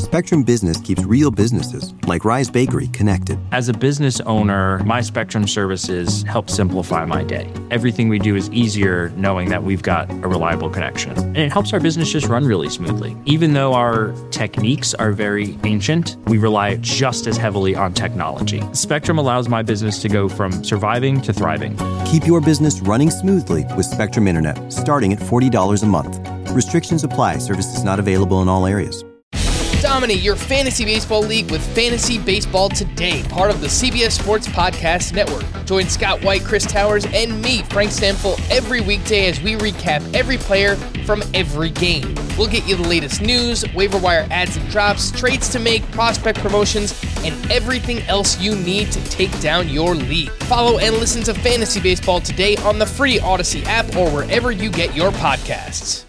Spectrum Business keeps real businesses, like Rise Bakery, connected. As a business owner, my Spectrum services help simplify my day. Everything we do is easier knowing that we've got a reliable connection. And it helps our business just run really smoothly. Even though our techniques are very ancient, we rely just as heavily on technology. Spectrum allows my business to go from surviving to thriving. Keep your business running smoothly with Spectrum Internet, starting at $40 a month. Restrictions apply. Services not available in all areas. Dominate your fantasy baseball league with Fantasy Baseball Today, part of the CBS Sports Podcast Network. Join Scott White, Chris Towers, and me, Frank Stanfill, every weekday as we recap every player from every game. We'll get you the latest news, waiver wire ads and drops, trades to make, prospect promotions, and everything else you need to take down your league. Follow and listen to Fantasy Baseball Today on the free Odyssey app or wherever you get your podcasts.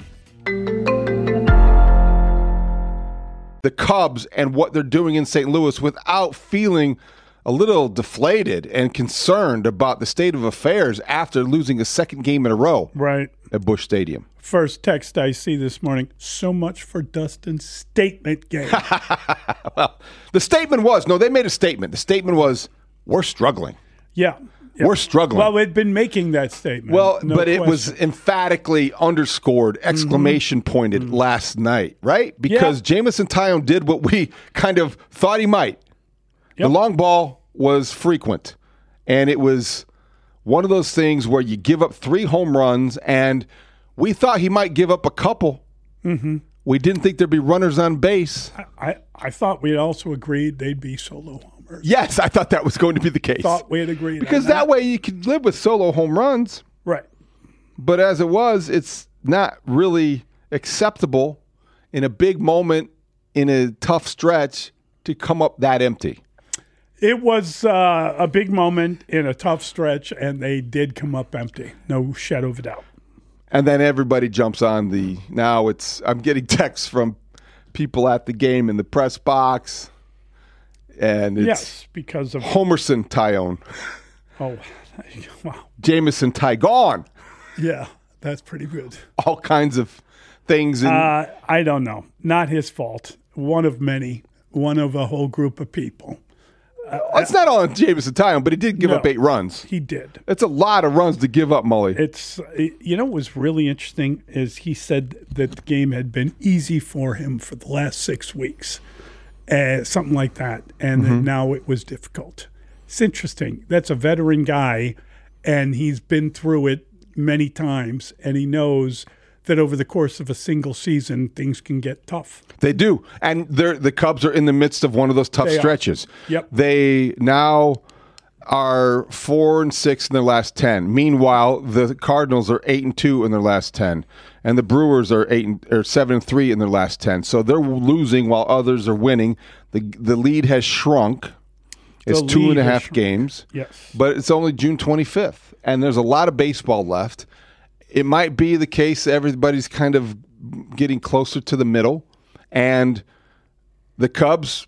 The Cubs and what they're doing in St. Louis without feeling a little deflated and concerned about the state of affairs after losing a second game in a row at Busch Stadium. First text I see this morning, so much for Dustin's statement game. Well, the statement was, they made a statement. The statement was, we're struggling. Yeah. We're struggling. Well, we'd been making that statement. Well, but it was emphatically underscored, exclamation pointed last night, right? Because Jameson Taillon did what we kind of thought he might. Yep. The long ball was frequent, and it was one of those things where you give up 3 home runs, and we thought he might give up a couple. Mm-hmm. We didn't think there'd be runners on base. I thought we had also agreed they'd be solo homers. Yes, I thought that was going to be the case. Thought we had agreed because that way you could live with solo home runs. Right. But as it was, it's not really acceptable in a big moment in a tough stretch to come up that empty. It was a big moment in a tough stretch, and they did come up empty. No shadow of a doubt. And then everybody jumps on I'm getting texts from people at the game in the press box. And it's because of Homerson Taillon. Oh, wow. Jameson Taillon. Yeah, that's pretty good. All kinds of things. I don't know. Not his fault. One of many. One of a whole group of people. It's not all on Jameson Taillon, but he did give up 8 runs. He did. It's a lot of runs to give up, Mully. What was really interesting is he said that the game had been easy for him for the last 6 weeks. Something like that. And then now it was difficult. It's interesting. That's a veteran guy, and he's been through it many times, and he knows that over the course of a single season, things can get tough. They do. And the Cubs are in the midst of one of those tough stretches. Yep. They now are 4-6 in their last 10. Meanwhile, the Cardinals are 8-2 in their last 10. And the Brewers are 7-3 in their last 10. So they're losing while others are winning. The lead has shrunk. It's 2.5 games. Yes. But it's only June 25th. And there's a lot of baseball left. It might be the case everybody's kind of getting closer to the middle. And the Cubs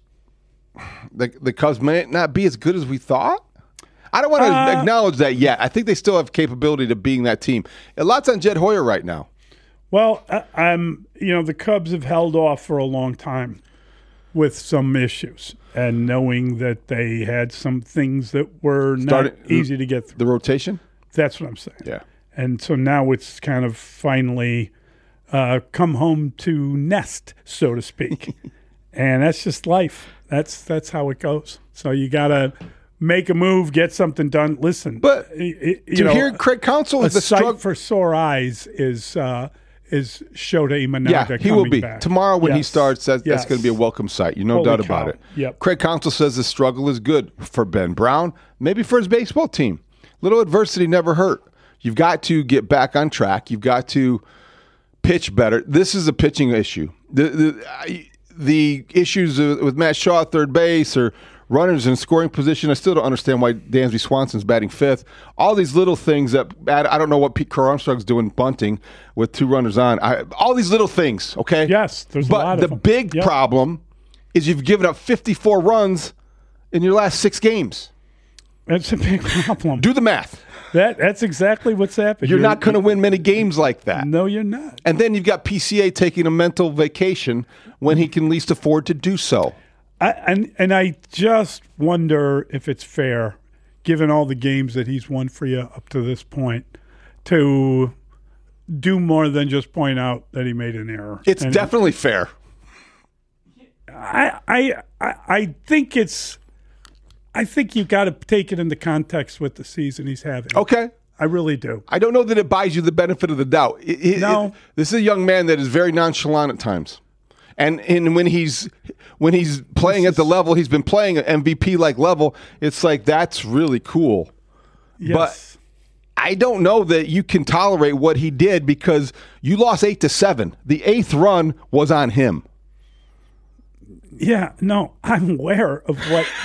may not be as good as we thought. I don't want to acknowledge that yet. I think they still have capability to being that team. A lot's on Jed Hoyer right now. Well, the Cubs have held off for a long time with some issues, and knowing that they had some things that were not easy to get through. The rotation? That's what I'm saying. Yeah. And so now it's kind of finally come home to nest, so to speak. And that's just life. That's how it goes. So you got to make a move, get something done. Listen, but hear Craig Counsell, a sight for sore eyes is Shota Imanaga. Yeah, he will be back. Tomorrow when he starts. That's going to be a welcome sight. No doubt about it. Yep. Craig Counsell says the struggle is good for Ben Brown, maybe for his baseball team. Little adversity never hurt. You've got to get back on track. You've got to pitch better. This is a pitching issue. The issues with Matt Shaw at third base or runners in scoring position, I still don't understand why Dansby Swanson's batting fifth. All these little things that I don't know what Pete Crow Armstrong's doing bunting with 2 runners on. All these little things, okay? Yes, there's a lot of them. But the big problem is you've given up 54 runs in your last 6 games. That's a big problem. Do the math. That's exactly what's happened. You're not going to win many games like that. No, you're not. And then you've got PCA taking a mental vacation when he can least afford to do so. I just wonder if it's fair, given all the games that he's won for you up to this point, to do more than just point out that he made an error. It's definitely fair. I think it's. I think you've got to take it into context with the season he's having. Okay. I really do. I don't know that it buys you the benefit of the doubt. No. This is a young man that is very nonchalant at times. And when he's playing at the level he's been playing at MVP-like level, it's like, that's really cool. Yes. But I don't know that you can tolerate what he did because you lost 8-7. The 8th run was on him. Yeah, no, I'm aware of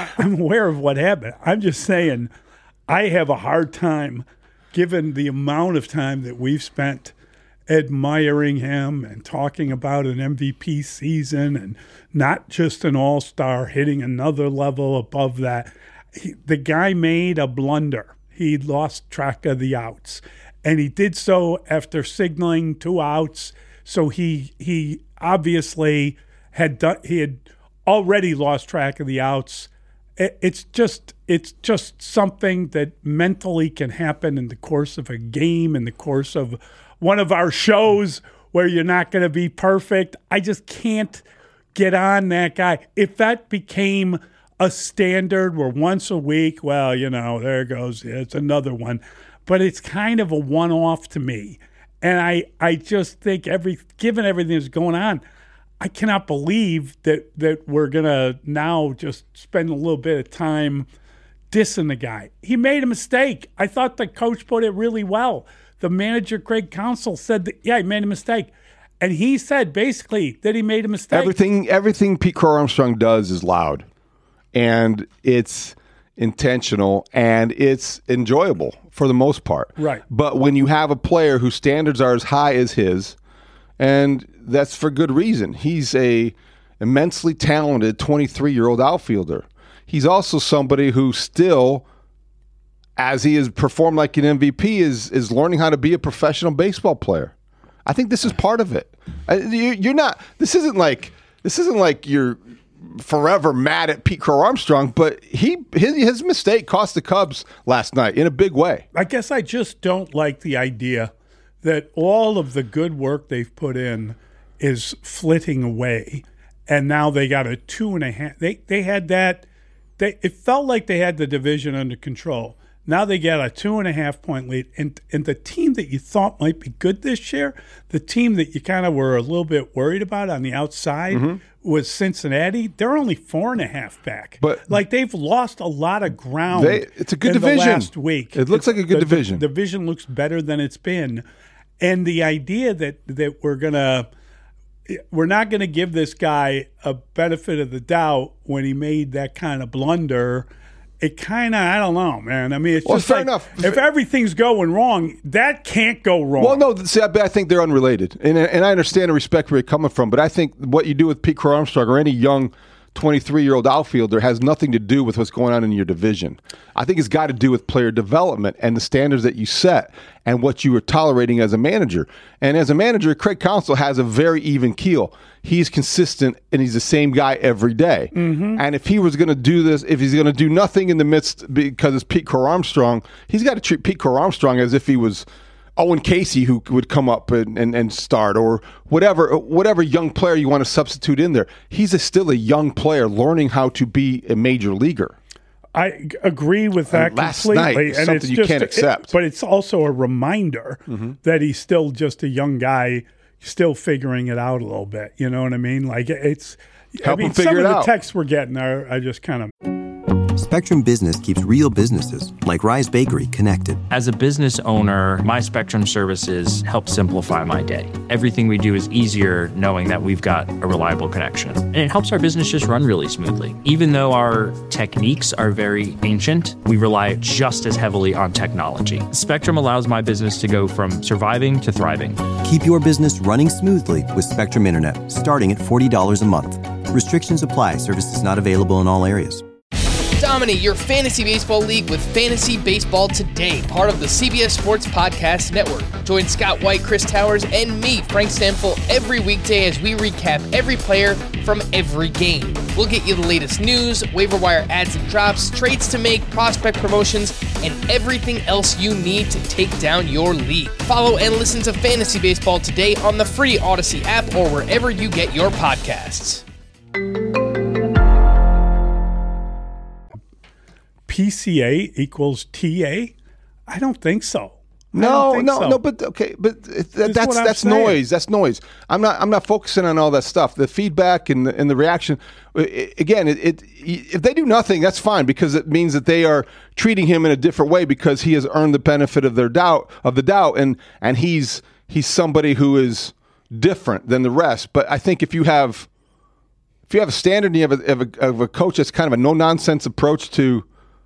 what happened. I'm just saying I have a hard time, given the amount of time that we've spent admiring him and talking about an MVP season and not just an all-star hitting another level above that. The guy made a blunder. He lost track of the outs, and he did so after signaling 2 outs. So he obviously had already lost track of the outs. It's just something that mentally can happen in the course of a game, in the course of one of our shows where you're not going to be perfect. I just can't get on that guy. If that became a standard where once a week, well, there goes, it's another one. But it's kind of a one-off to me. And I just think given everything that's going on, I cannot believe that we're going to now just spend a little bit of time dissing the guy. He made a mistake. I thought the coach put it really well. The manager, Craig Counsell, said that, he made a mistake. And he said basically that he made a mistake. Everything Pete Crow-Armstrong does is loud. And it's intentional and it's enjoyable for the most part. Right. But when you have a player whose standards are as high as his, and that's for good reason. He's a immensely talented 23-year-old outfielder. He's also somebody who still, as he has performed like an MVP, is learning how to be a professional baseball player. I think this is part of it. You're not. This isn't like you're forever mad at Pete Crow-Armstrong, but his mistake cost the Cubs last night in a big way. I guess I just don't like the idea that all of the good work they've put in is flitting away, and now they got a 2.5. They had that. It felt like they had the division under control. Now they got a 2.5 point lead, and the team that you thought might be good this year, the team that you kind of were a little bit worried about on the outside was Cincinnati. They're only 4.5 back, but they've lost a lot of ground. It's a good in division. The last week, it looks like a good division. The division looks better than it's been. And the idea that we're not going to give this guy a benefit of the doubt when he made that kind of blunder, it kind of, I don't know, man. I mean, it's just fair like, enough. If everything's going wrong, that can't go wrong. Well, no, see, I think they're unrelated. And I understand and respect where you're coming from, but I think what you do with Pete Crow-Armstrong or any young 23-year-old outfielder has nothing to do with what's going on in your division. I think it's got to do with player development and the standards that you set and what you are tolerating as a manager. And as a manager, Craig Counsell has a very even keel. He's consistent, and he's the same guy every day. Mm-hmm. And if he was going to do this, if he's going to do nothing in the midst because it's Pete Crow-Armstrong, he's got to treat Pete Crow-Armstrong as if he was Owen Casey, who would come up and start, or whatever young player you want to substitute in there. He's still a young player learning how to be a major leaguer. I agree with that last completely. Night, and something you can't accept. But it's also a reminder that he's still just a young guy, still figuring it out a little bit. You know what I mean? Like him figure it out. Some of the texts we're getting are just kind of. Spectrum Business keeps real businesses, like Rise Bakery, connected. As a business owner, my Spectrum services help simplify my day. Everything we do is easier knowing that we've got a reliable connection. And it helps our business just run really smoothly. Even though our techniques are very ancient, we rely just as heavily on technology. Spectrum allows my business to go from surviving to thriving. Keep your business running smoothly with Spectrum Internet, starting at $40 a month. Restrictions apply. Services not available in all areas. Dom Dominate your fantasy baseball league with Fantasy Baseball Today, part of the CBS Sports Podcast Network. Join Scott White, Chris Towers, and me, Frank Stanfill, every weekday as we recap every player from every game. We'll get you the latest news, waiver wire ads and drops, trades to make, prospect promotions, and everything else you need to take down your league. Follow and listen to Fantasy Baseball Today on the free Odyssey app or wherever you get your podcasts. PCA equals TA? I don't think so. No, but okay, but that's noise. That's noise. I'm not focusing on all that stuff. The feedback and the reaction. Again, if they do nothing, that's fine because it means that they are treating him in a different way because he has earned the benefit of the doubt, and he's somebody who is different than the rest. But I think if you have a standard and you have a coach that's kind of a no nonsense approach to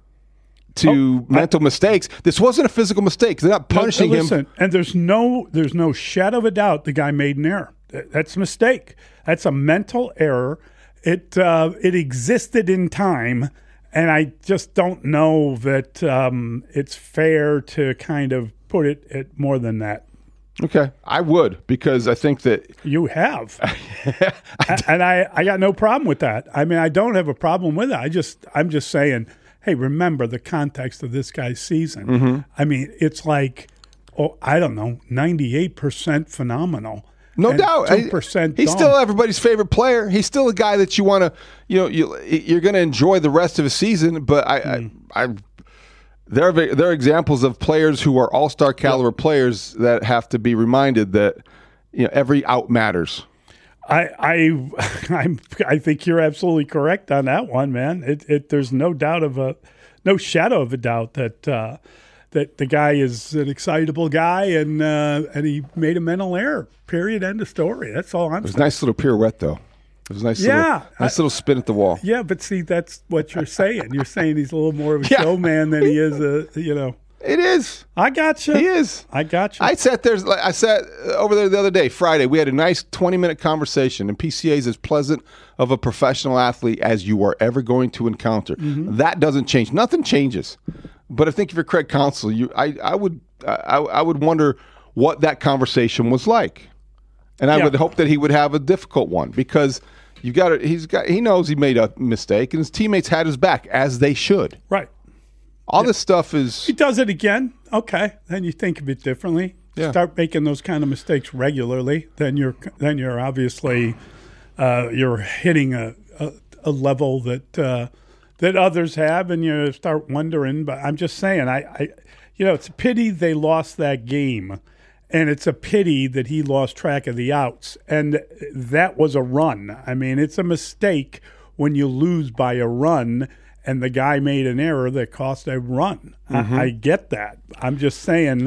mental mistakes. This wasn't a physical mistake. They're not punishing him. And there's no shadow of a doubt the guy made an error. That's a mistake. That's a mental error. It existed in time, and I just don't know that it's fair to kind of put it at more than that. Okay, I would because I think that you have, and I got no problem with that. I mean, I don't have a problem with it. I'm just saying. Hey, remember the context of this guy's season. Mm-hmm. I mean, it's like, I don't know, 98% phenomenal. No doubt. 2% he's still everybody's favorite player. He's still a guy that you want to, you're going to enjoy the rest of his season. But there are examples of players who are all-star caliber players that have to be reminded that every out matters. I think you're absolutely correct on that one, man. There's no shadow of a doubt that the guy is an excitable guy and he made a mental error. Period. End of story. That's all I'm saying. It was a nice little pirouette, though. It was a nice little spin at the wall. Yeah, but see, that's what you're saying. You're saying he's a little more of a showman than he is It is. I got you. He is. I got you. I sat over there the other day, Friday. We had a nice 20-minute conversation, and PCA is as pleasant of a professional athlete as you are ever going to encounter. Mm-hmm. That doesn't change. Nothing changes. But I think if you're Craig Counsell, I would wonder what that conversation was like, and I would hope that he would have a difficult one because he knows he made a mistake, and his teammates had his back as they should. Right. All this stuff is... He does it again. Okay. Then you think of it differently. Yeah. Start making those kind of mistakes regularly. Then you're obviously you're hitting a level that others have, and you start wondering. But I'm just saying, it's a pity they lost that game, and it's a pity that he lost track of the outs. And that was a run. I mean, it's a mistake when you lose by a run. And the guy made an error that cost a run. Mm-hmm. I get that. I'm just saying,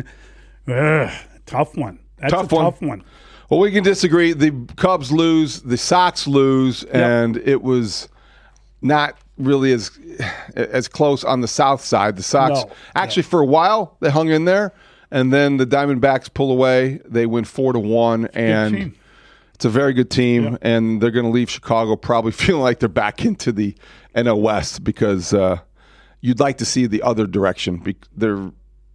tough one. That's a tough one. Well, we can disagree. The Cubs lose, the Sox lose, and it was not really as close on the south side. The Sox, for a while, they hung in there, and then the Diamondbacks pull away. They win 4-1, and it's a very good team, and they're going to leave Chicago probably feeling like they're back into the NL West because you'd like to see the other direction. They're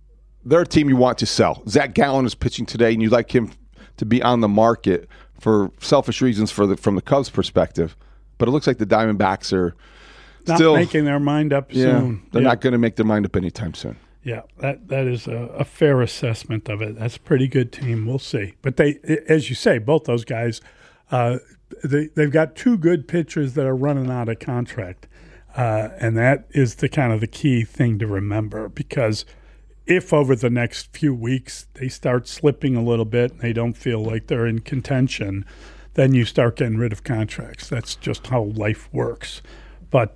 a team you want to sell. Zach Gallen is pitching today, and you'd like him to be on the market for selfish reasons from the Cubs' perspective. But it looks like the Diamondbacks are still not making their mind up soon. They're not going to make their mind up anytime soon. Yeah, that is a fair assessment of it. That's a pretty good team. We'll see. But they, as you say, both those guys, they've got two good pitchers that are running out of contract. And that is the kind of the key thing to remember because if over the next few weeks they start slipping a little bit and they don't feel like they're in contention, then you start getting rid of contracts. That's just how life works. But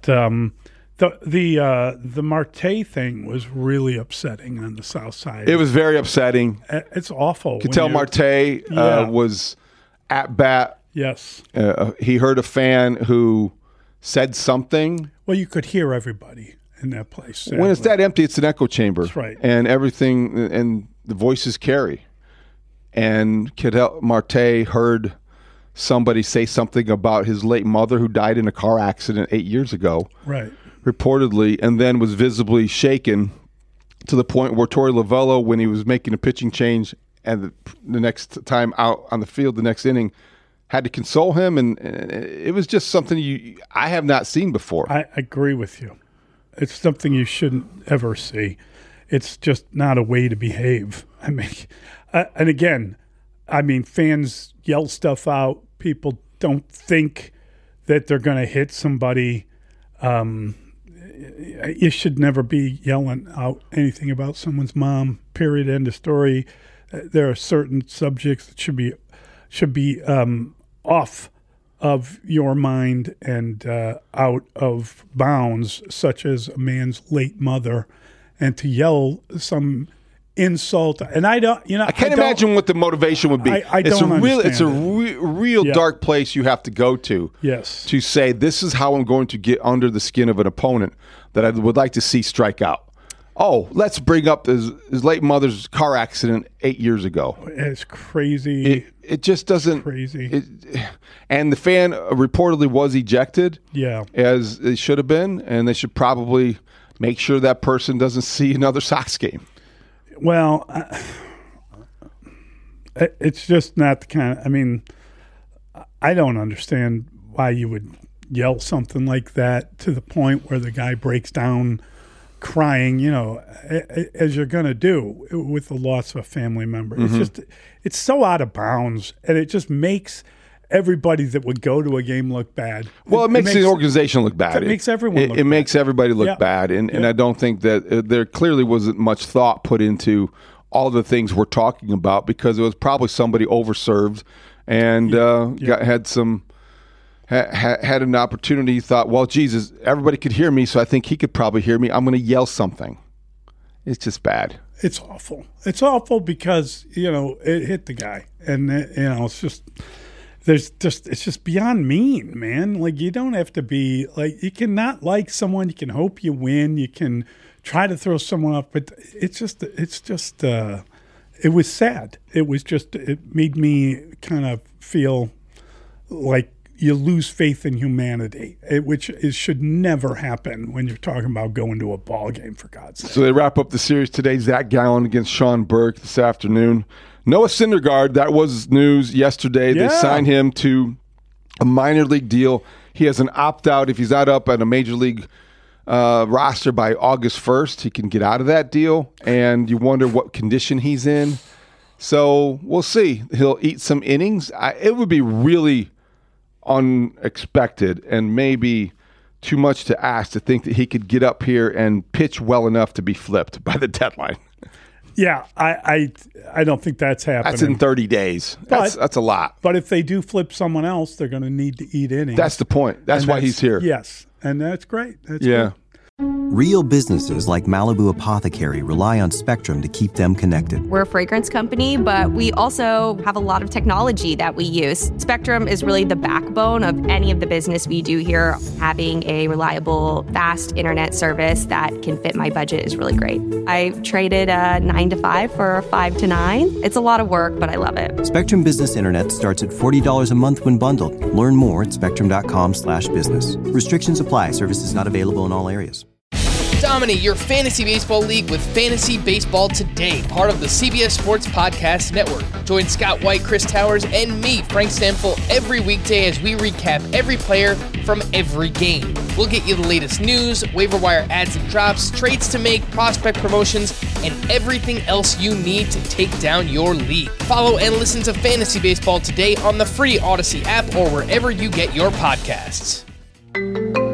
the Marte thing was really upsetting on the south side. It was very upsetting. It's awful. You could tell Marte was at bat. Yes. He heard a fan who said something. Well, you could hear everybody in that place. Sadly. When it's that empty, it's an echo chamber. That's right. And everything, and the voices carry. And Ketel Marte heard somebody say something about his late mother who died in a car accident 8 years ago. Right. reportedly, and then was visibly shaken to the point where Torey Lovullo, when he was making a pitching change and the next time out on the field, the next inning, had to console him, and it was just something I have not seen before. I agree with you. It's something you shouldn't ever see. It's just not a way to behave. I mean, and again, I mean, fans yell stuff out. People don't think that they're going to hit somebody. You should never be yelling out anything about someone's mom, period, end of story. There are certain subjects that should be off of your mind and out of bounds, such as a man's late mother, and to yell some insult. And I don't, I can't imagine what the motivation would be. I don't understand. It's a real dark place you have to go to. Yes. To say, this is how I'm going to get under the skin of an opponent that I would like to see strike out. Oh, let's bring up his late mother's car accident 8 years ago. It's crazy. It just doesn't. Crazy. And the fan reportedly was ejected. Yeah. As they should have been, and they should probably make sure that person doesn't see another Sox game. Well, it's just not the kind of, I mean, I don't understand why you would yell something like that to the point where the guy breaks down crying, as you're going to do with the loss of a family member. Mm-hmm. It's so out of bounds, and it just makes everybody that would go to a game look bad. Well, it makes the organization look bad. It makes everyone look bad. It makes everybody look bad, and I don't think that there clearly wasn't much thought put into all the things we're talking about, because it was probably somebody overserved and had an opportunity, thought, well, Jesus, everybody could hear me, so I think he could probably hear me. I'm going to yell something. It's just bad. It's awful. It's awful because, it hit the guy. And, it's just, it's just beyond mean, man. Like, you don't have to be, like, you cannot like someone. You can hope you win. You can try to throw someone off. But it was sad. It made me kind of feel like you lose faith in humanity, which should never happen when you're talking about going to a ball game, for God's sake. So they wrap up the series today. Zach Gallen against Sean Burke this afternoon. Noah Syndergaard, that was news yesterday. Yeah. They signed him to a minor league deal. He has an opt-out. If he's not up at a major league roster by August 1st, he can get out of that deal. And you wonder what condition he's in. So we'll see. He'll eat some innings. It would be really unexpected and maybe too much to ask to think that he could get up here and pitch well enough to be flipped by the deadline. Yeah, I don't think that's happening. That's in 30 days. That's a lot. But if they do flip someone else, they're going to need to eat innings. That's the point. That's why he's here. Yes, and that's great. That's yeah. Good. Real businesses like Malibu Apothecary rely on Spectrum to keep them connected. We're a fragrance company, but we also have a lot of technology that we use. Spectrum is really the backbone of any of the business we do here. Having a reliable, fast internet service that can fit my budget is really great. I traded a 9 to 5 for a 5 to 9. It's a lot of work, but I love it. Spectrum Business Internet starts at $40 a month when bundled. Learn more at spectrum.com/business. Restrictions apply. Services not available in all areas. Dominate your fantasy baseball league with Fantasy Baseball Today, part of the CBS Sports Podcast Network. Join Scott White, Chris Towers, and me, Frank Stamfel, every weekday as we recap every player from every game. We'll get you the latest news, waiver wire adds and drops, trades to make, prospect promotions, and everything else you need to take down your league. Follow and listen to Fantasy Baseball Today on the free Odyssey app or wherever you get your podcasts.